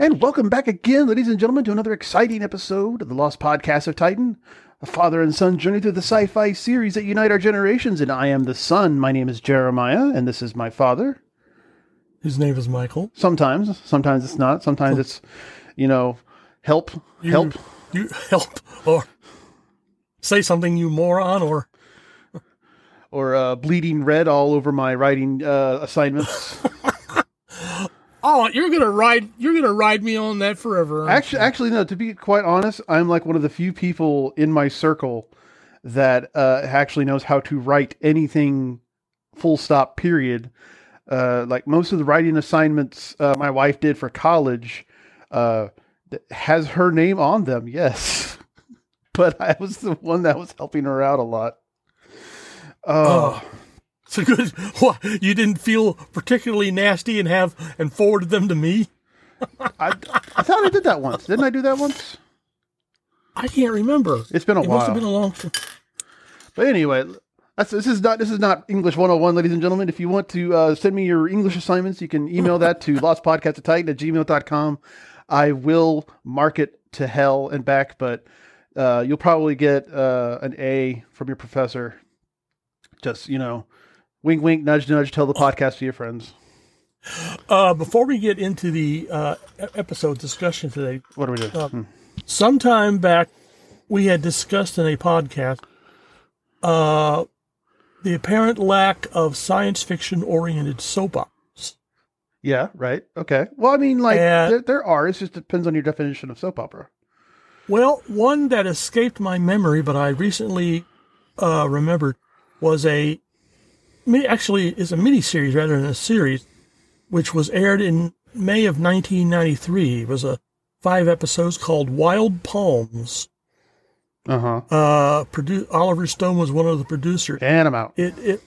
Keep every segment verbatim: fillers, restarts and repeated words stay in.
And welcome back again, ladies and gentlemen, to another exciting episode of the Lost Podcast of Titan, a father and son journey through the sci-fi series that unite our generations. And I am the son. My name is Jeremiah, and this is my father. His name is Michael. Sometimes, sometimes it's not. Sometimes it's, you know, help, you, help. You help, or say something, you moron, or... Or uh, bleeding red all over my writing uh, assignments. Oh, you're gonna ride! You're gonna ride me on that forever. Actually, you? actually, no. To be quite honest, I'm like one of the few people in my circle that uh, actually knows how to write anything. Full stop. Period. Uh, like most of the writing assignments uh, my wife did for college uh, has her name on them. Yes, but I was the one that was helping her out a lot. Oh. oh. So good. What, you didn't feel particularly nasty and have and forwarded them to me? I, I thought I did that once. Didn't I do that once? I can't remember. It's been a it while. It must have been a long time. But anyway, that's, this is not this is not English one oh one, ladies and gentlemen. If you want to uh, send me your English assignments, you can email that to lostpodcastotitan at gmail dot com. I will mark it to hell and back, but uh, you'll probably get uh, an A from your professor. Just, you know, wink, wink, nudge, nudge, tell the podcast to your friends. Uh, before we get into the uh, episode discussion today. What do we do? Uh, hmm. Sometime back, we had discussed in a podcast uh, the apparent lack of science fiction-oriented soap operas. Yeah, right. Okay. Well, I mean, like, and, there, there are. It just depends on your definition of soap opera. Well, one that escaped my memory, but I recently uh, remembered, was a, actually is a miniseries rather than a series, which was aired in May of nineteen ninety-three. It was a five episodes called Wild Palms. Uh-huh. Uh, produ- Oliver Stone was one of the producers. And I'm out. It it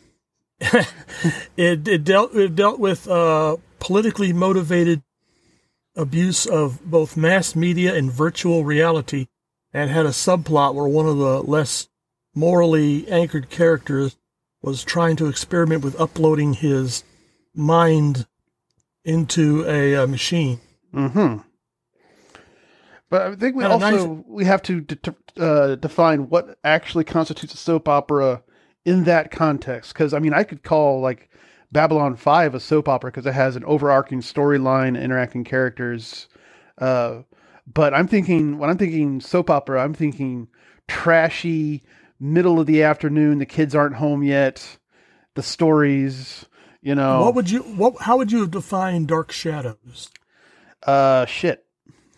it, it dealt it dealt with uh, politically motivated abuse of both mass media and virtual reality, and had a subplot where one of the less morally anchored characters was trying to experiment with uploading his mind into a, a machine. Mm-hmm. But I think we Had also nice... we have to de- uh, define what actually constitutes a soap opera in that context. Because I mean, I could call like Babylon five a soap opera because it has an overarching storyline, interacting characters. Uh, but I'm thinking when I'm thinking soap opera, I'm thinking trashy. Middle of the afternoon, the kids aren't home yet. The stories, you know. What would you? What? How would you define Dark Shadows? Uh, shit.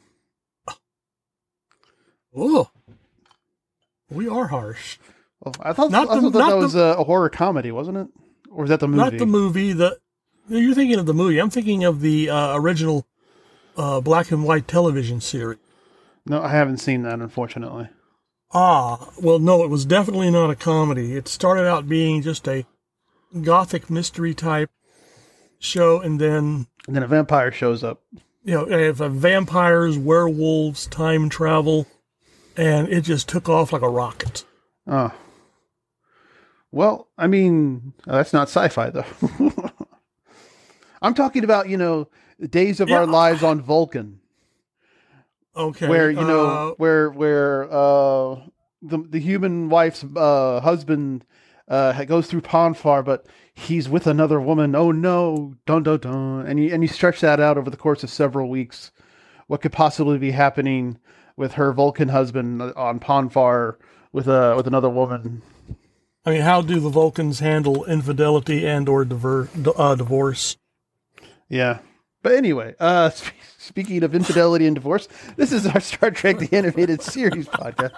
Oh, we are harsh. Well, I thought, not I the, thought that, not that was the, a, a horror comedy, wasn't it? Or was that the movie? Not the movie. The you're thinking of the movie. I'm thinking of the uh, original uh, black and white television series. No, I haven't seen that, unfortunately. Ah, well, no, it was definitely not a comedy. It started out being just a gothic mystery type show, and then... And then a vampire shows up. You know, if vampires, werewolves, time travel, and it just took off like a rocket. Oh. Well, I mean, uh, that's not sci-fi, though. I'm talking about, you know, the Days of yeah. Our Lives on Vulcan. Okay. Where, you know, uh, where where uh, the the human wife's uh, husband uh, goes through Ponfar, but he's with another woman. Oh no, dun dun dun. And you, and you stretch that out over the course of several weeks. What could possibly be happening with her Vulcan husband on Ponfar with a, with another woman? I mean, how do the Vulcans handle infidelity and or diver, uh, divorce? Yeah. But anyway, uh, sp- speaking of infidelity and divorce, this is our Star Trek The Animated Series podcast.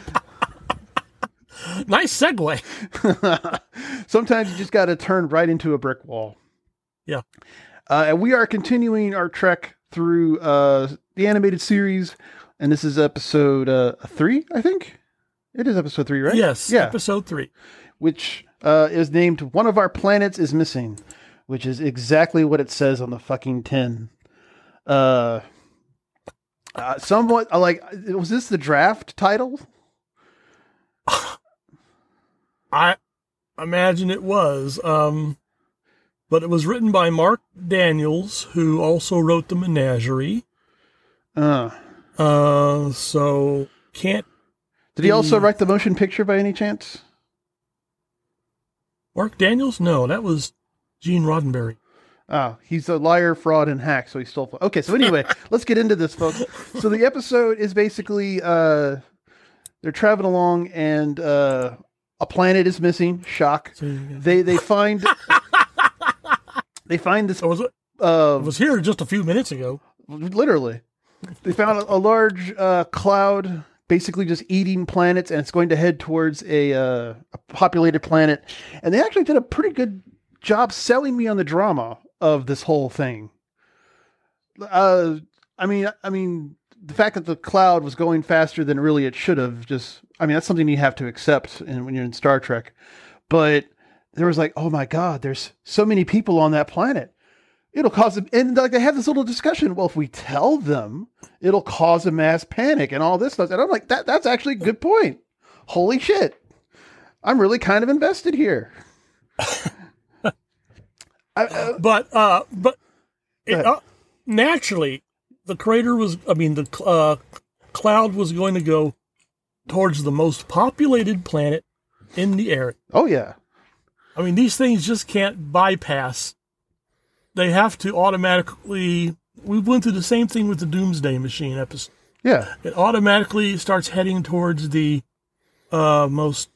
Nice segue. Sometimes you just got to turn right into a brick wall. Yeah. Uh, and we are continuing our trek through uh, the animated series, and this is episode uh, three, I think? It is episode three, right? Yes, yeah. episode three. Which uh, is named One of Our Planets is Missing, which is exactly what it says on the fucking tin. Uh, uh, somewhat, uh, like, was this the draft title? I imagine it was. Um, but it was written by Mark Daniels, who also wrote The Menagerie. Uh, Uh, so can't. did he also The- write the motion picture by any chance? Mark Daniels? No, that was Gene Roddenberry. Oh, he's a liar, fraud, and hack, so he stole. Okay, so anyway, let's get into this, folks. So the episode is basically uh, they're traveling along, and uh, a planet is missing. Shock. So you can- They they find they find this. I was, I Uh, was here just a few minutes ago. literally, they found a, a large uh, cloud, basically just eating planets, and it's going to head towards a, uh, a populated planet. And they actually did a pretty good job selling me on the drama of this whole thing. Uh, I mean, I mean, the fact that the cloud was going faster than really it should have, just, I mean, that's something you have to accept in, when you're in Star Trek. But there was like, oh my God, there's so many people on that planet. It'll cause them, and like they have this little discussion. Well, if we tell them, it'll cause a mass panic and all this stuff. And I'm like, that that's actually a good point. Holy shit. I'm really kind of invested here. I, uh, But uh, but Go it, ahead. uh, naturally, the crater was. I mean, the cl- uh, cloud was going to go towards the most populated planet in the area. oh, yeah. I mean, these things just can't bypass. They have to automatically. We went through the same thing with the Doomsday Machine episode. Yeah. It automatically starts heading towards the uh, most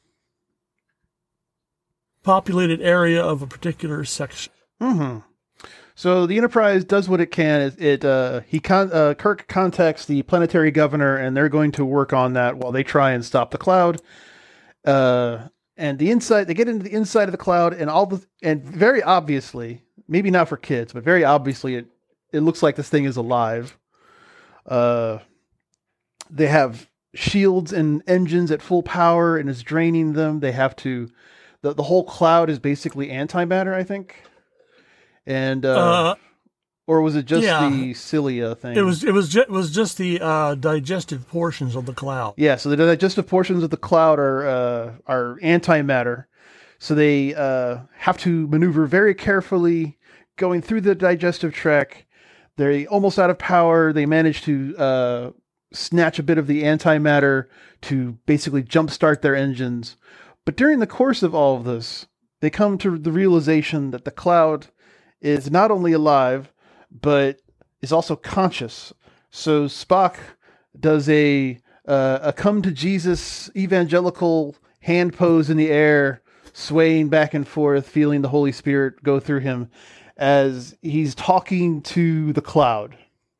populated area of a particular section. hmm So the Enterprise does what it can. It, it uh, he con- uh, Kirk contacts the planetary governor, and they're going to work on that while they try and stop the cloud. Uh, and the inside, they get into the inside of the cloud, and all the and very obviously, maybe not for kids, but very obviously, it it looks like this thing is alive. Uh, they have shields and engines at full power, and is draining them. They have to. The the whole cloud is basically antimatter, I think. And uh, Uh, or was it just yeah. the cilia thing? it was it was ju- it was just the uh, digestive portions of the cloud. Yeah, so the digestive portions of the cloud are uh, are antimatter, so they uh, have to maneuver very carefully, going through the digestive tract. They're almost out of power. They manage to uh, snatch a bit of the antimatter to basically jumpstart their engines. But during the course of all of this, they come to the realization that the cloud is not only alive, but is also conscious. So Spock does a uh, a come to Jesus evangelical hand pose in the air, swaying back and forth, feeling the Holy Spirit go through him as he's talking to the cloud,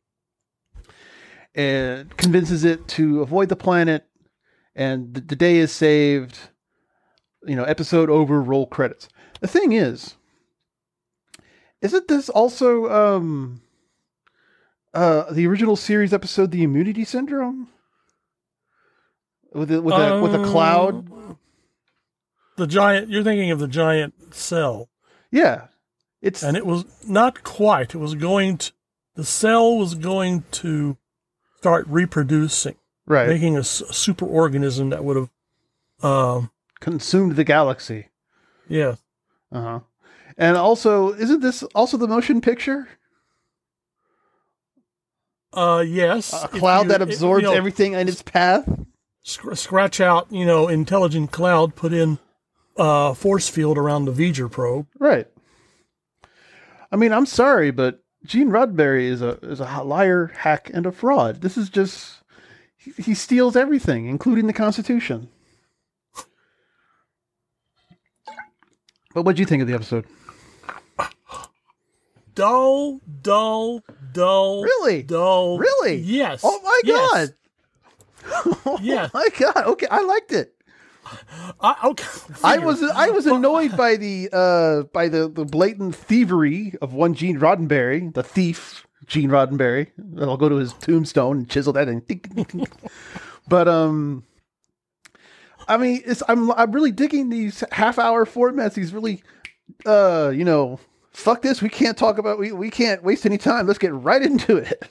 and convinces it to avoid the planet, and the, the day is saved. You know, episode over, roll credits. The thing is, isn't this also um, uh, the original series episode, The Immunity Syndrome? With a, with a, with a cloud? The giant. You're thinking of the giant cell, Yeah. It's and it was not quite. It was going to. The cell was going to start reproducing, right. making a, s- a superorganism that would have. Um, Consumed the galaxy. yeah. Uh-huh. And also, isn't this also the motion picture? Uh, yes. A If cloud you- that if, absorbs you know, everything in its path? sc- scratch out, you know, intelligent cloud, put in uh, force field around the V'ger probe. Right. I mean, I'm sorry, but Gene Roddenberry is a is a liar, hack, and a fraud. This is just he, he steals everything, including the Constitution. But what do you think of the episode? Dull, dull, dull. Really? Dull. Really? Yes. Oh my Yes. god! Oh Yeah. my god! Okay, I liked it. I, okay. I was I was annoyed by the uh by the, the blatant thievery of one Gene Roddenberry, the thief Gene Roddenberry. I'll go to his tombstone and chisel that and think, think, think. But um I mean it's I'm I'm really digging these half hour formats, these really uh you know, fuck this, we can't talk about we, we can't waste any time. Let's get right into it.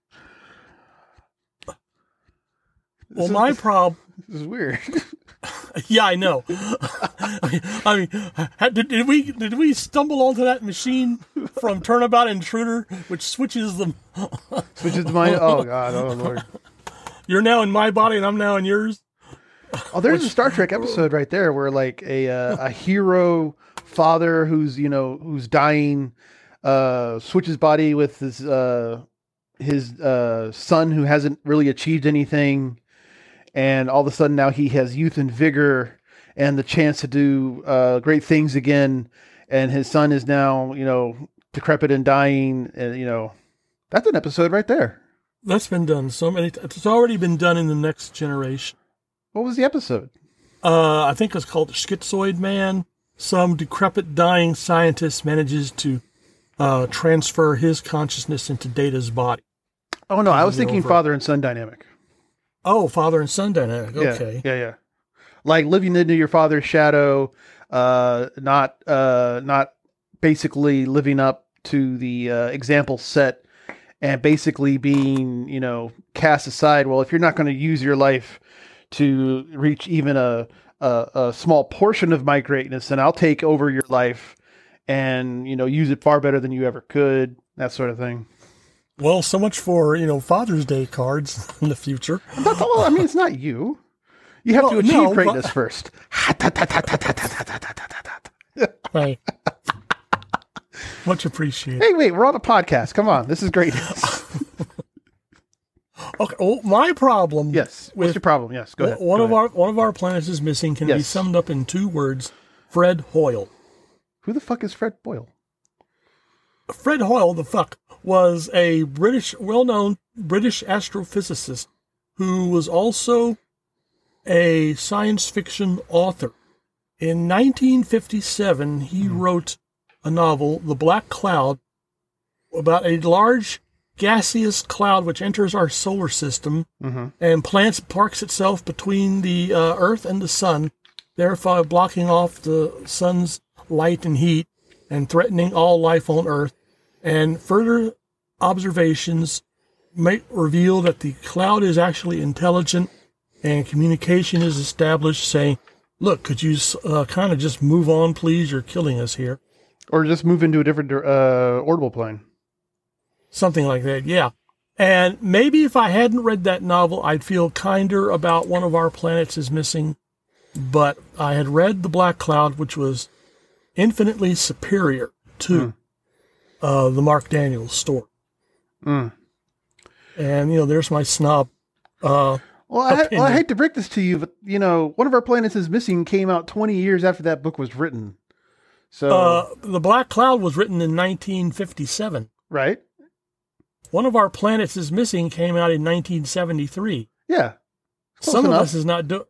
Well, my problem. This is weird. Yeah, I know. I mean, did, did we did we stumble onto that machine from Turnabout Intruder, which switches them? Switches to mine. Oh God! Oh Lord! You're now in my body, and I'm now in yours. Oh, there's which, a Star Trek episode right there where like a uh, a hero father who's you know who's dying uh, switches body with his uh, his uh, son who hasn't really achieved anything. And all of a sudden now he has youth and vigor and the chance to do uh, great things again. And his son is now, you know, decrepit and dying. And, you know, that's an episode right there. That's been done so many times. It's already been done in The Next Generation. What was the episode? Uh, I think it's called Schizoid Man. Some decrepit dying scientist manages to uh, transfer his consciousness into Data's body. Oh, no, I was thinking over. Father and son dynamic. Oh, father and son dynamic. Okay. Yeah, yeah, yeah. Like living into your father's shadow, uh, not uh, not basically living up to the uh, example set, and basically being, you know, cast aside. Well, if you're not going to use your life to reach even a, a a small portion of my greatness, then I'll take over your life, and you know, use it far better than you ever could. That sort of thing. Well, so much for, you know, Father's Day cards in the future. That's all, I mean, it's not you. You have well, to achieve no, greatness but... first. Right. Much appreciated. Hey, wait, we're on a podcast. Come on. This is greatness. Okay. Well, my problem. Yes. What's with, your problem? Yes. Go ahead. One go of ahead. our one of our planets is missing can yes. be summed up in two words. Fred Hoyle. Who the fuck is Fred Hoyle? Fred Hoyle, the fuck, was a British, well-known British astrophysicist who was also a science fiction author. In nineteen fifty-seven, he mm-hmm. wrote a novel, The Black Cloud, about a large gaseous cloud which enters our solar system mm-hmm. and plants parks itself between the uh, Earth and the Sun, thereby blocking off the Sun's light and heat and threatening all life on Earth. And further observations may reveal that the cloud is actually intelligent and communication is established saying, look, could you uh, kind of just move on, please? You're killing us here. Or just move into a different uh, orbital plane. Something like that, yeah. And maybe if I hadn't read that novel, I'd feel kinder about One of Our Planets is Missing. But I had read The Black Cloud, which was infinitely superior to mm. uh, the Mark Daniels story. Mm. And, you know, there's my snob uh Well I, well, I hate to break this to you, but, you know, One of Our Planets is Missing came out twenty years after that book was written. So uh, The Black Cloud was written in nineteen fifty-seven. Right. One of Our Planets is Missing came out in nineteen seventy-three. Yeah. Some enough. of us is not do.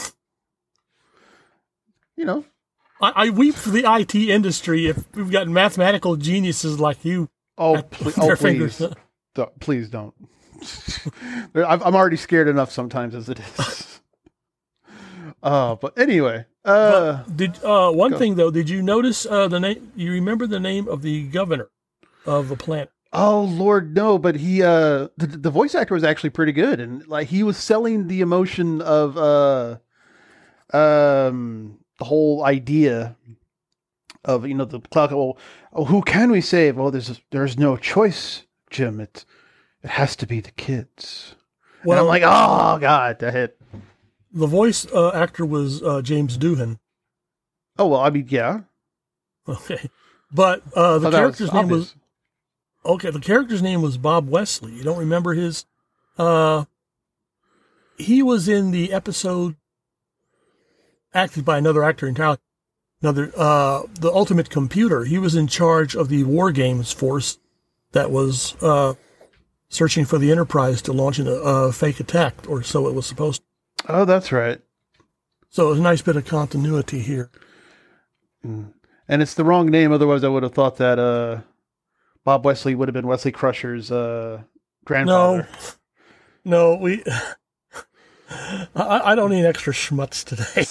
You know, I, I weep for the I T industry if we've got mathematical geniuses like you. Oh, pl- oh please, don't, please don't. I'm already scared enough sometimes as it is. Uh, but anyway, uh, but did uh, one go. thing though? Did you notice uh, the name? You remember the name of the governor of the planet? Oh Lord, no! But he, uh, the, the voice actor was actually pretty good, and like he was selling the emotion of uh, um, the whole idea of, you know, the cloud. Well, oh, who can we save? Well, there's there's no choice, Jim. It it has to be the kids. Well, and I'm like, oh God, that hit. The voice uh, actor was uh, James Doohan. Oh well, I mean, yeah. Okay, but uh, the oh, character's was name obvious. was. Okay, the character's name was Bob Wesley. You don't remember his? Uh, he was in the episode acted by another actor entirely. Another, uh, the Ultimate Computer. He was in charge of the War Games force that was uh, searching for the Enterprise to launch a, a fake attack, or so it was supposed to. Oh, that's right. So it was a nice bit of continuity here. Mm. And it's the wrong name. Otherwise, I would have thought that uh, Bob Wesley would have been Wesley Crusher's uh, grandfather. No, no, we. I, I don't need extra schmutz today.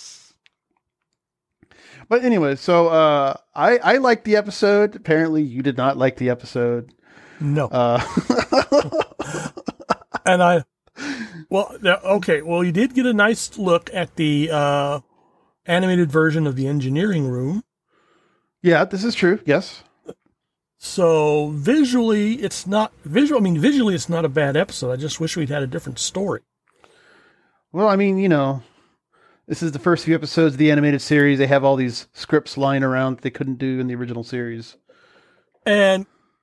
But anyway, so uh, I I liked the episode. Apparently, you did not like the episode. No. Uh, and I Well, now- okay. Well, you did get a nice look at the uh, animated version of the engineering room. Yeah, this is true. Yes. So visually, it's not visual. I mean, visually, it's not a bad episode. I just wish we'd had a different story. Well, I mean, you know, this is the first few episodes of the animated series. They have all these scripts lying around that they couldn't do in the original series. And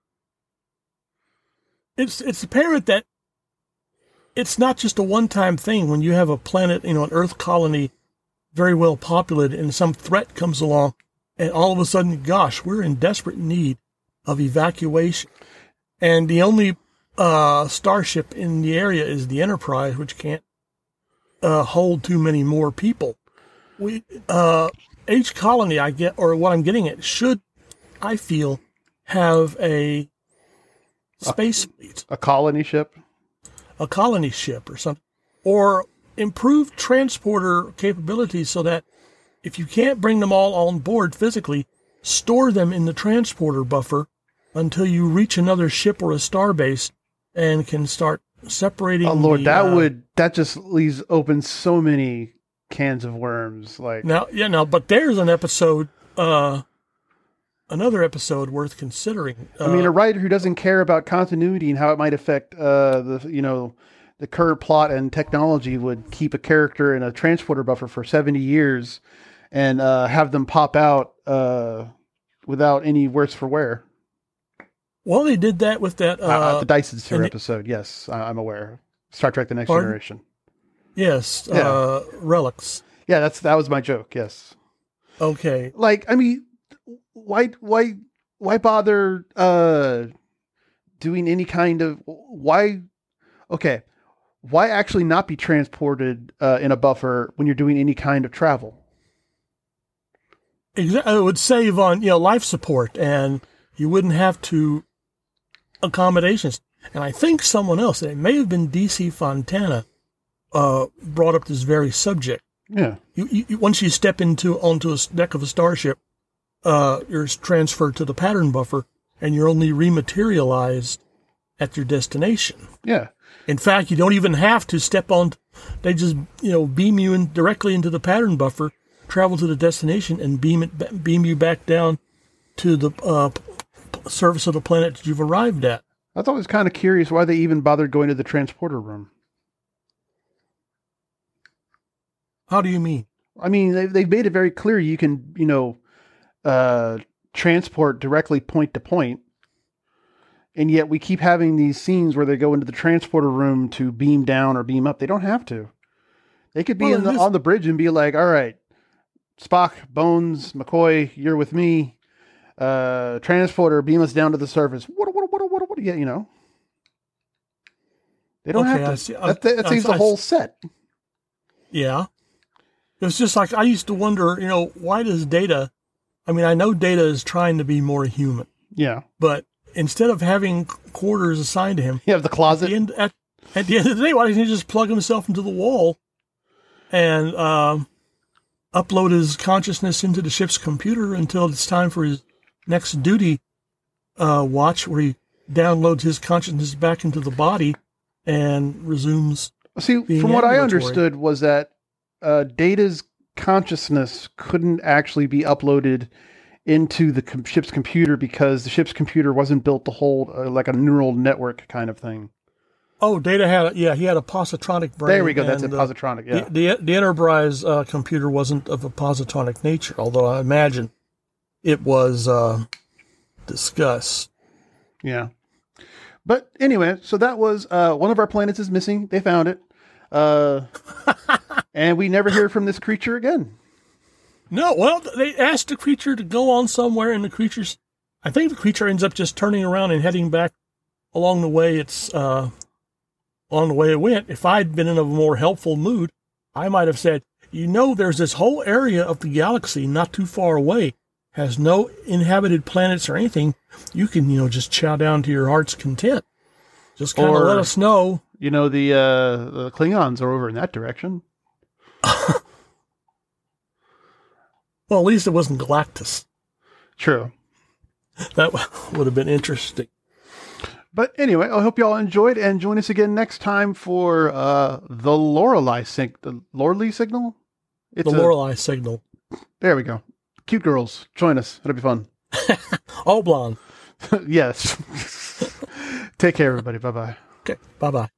it's it's apparent that it's not just a one-time thing. When you have a planet, you know, an Earth colony, very well populated, and some threat comes along, and all of a sudden, gosh, we're in desperate need of evacuation. And the only uh, starship in the area is the Enterprise, which can't uh, hold too many more people. We uh, H colony, I get, or what I'm getting at, should, I feel, have a space fleet, A colony ship. a colony ship or something, or improved transporter capabilities so that if you can't bring them all on board physically, store them in the transporter buffer until you reach another ship or a starbase and can start separating. Oh Lord, the, that uh, would that just leaves open so many cans of worms. Like now, yeah, now, but there's an episode, uh, another episode worth considering. Uh, I mean, a writer who doesn't care about continuity and how it might affect uh, the you know the current plot and technology would keep a character in a transporter buffer for seventy years and uh, have them pop out uh, without any worse for wear. well, they did that with that. Uh, Uh, the Dyson Sphere and it- episode, yes, I- I'm aware. Star Trek: The Next Pardon? Generation. yes, Yeah. uh, relics. Yeah, that's that was my joke. Yes, Okay. like I mean, why why why bother uh, doing any kind of why? Okay, why actually not be transported uh, in a buffer when you're doing any kind of travel? Exa- It would save on, you know, life support, and you wouldn't have to accommodations. And I think someone else, it may have been D C Fontana, uh, brought up this very subject. Yeah, You, you, you- once you step into onto a s- deck of a starship, uh, you're transferred to the pattern buffer, and you're only rematerialized at your destination. yeah. In fact, you don't even have to step on. They just, you know, beam you in directly into the pattern buffer, travel to the destination, and beam it, ba- beam you back down to the uh, p- p- surface of the planet that you've arrived at. I thought it was kind of curious why they even bothered going to the transporter room. How do you mean? I mean, they they've made it very clear you can, you know, uh, transport directly point to point, and yet we keep having these scenes where they go into the transporter room to beam down or beam up. They don't have to. They could be Well, in the, this- on the bridge and be like, "All right, Spock, Bones, McCoy, you're with me. Uh, transporter, beam us down to the surface." What, what, what, what, what? Yeah, you know. They don't Okay, have I to. see. I- that that I- saves the I- whole set. Yeah. It's just like I used to wonder, you know, why does Data, I mean, I know Data is trying to be more human, Yeah, but instead of having quarters assigned to him, you have the at closet. the end, at, at the end of the day, why doesn't he just plug himself into the wall and um, upload his consciousness into the ship's computer until it's time for his next duty uh, watch, where he downloads his consciousness back into the body and resumes. See, being from what I ambulatory. understood was that uh, Data's consciousness couldn't actually be uploaded into the com- ship's computer because the ship's computer wasn't built to hold uh, like a neural network kind of thing. Oh, Data had, a, yeah, he had a positronic brain. There we go. That's it. and, uh, Positronic. Yeah. The, the, the Enterprise uh, computer wasn't of a positronic nature, although I imagine it was uh, discussed. Yeah. But anyway, so that was uh, one of our planets is missing. They found it. Uh, and we never hear from this creature again. No, well, they asked the creature to go on somewhere, and the creature's, I think the creature ends up just turning around and heading back along the way it's, uh, along the way it went. If I'd been in a more helpful mood, I might have said, you know, there's this whole area of the galaxy not too far away, has no inhabited planets or anything. You can, you know, just chow down to your heart's content. Just kind of Or- let us know. You know, the, uh, the Klingons are over in that direction. Well, at least it wasn't Galactus. True. That would have been interesting. But anyway, I hope you all enjoyed, and join us again next time for uh, the Lorelei sig- the Lorelei signal. It's the Lorelei a- signal. There we go. Cute girls, join us. It'll be fun. All blonde. Yes. Take care, everybody. Bye bye. Okay. Bye bye.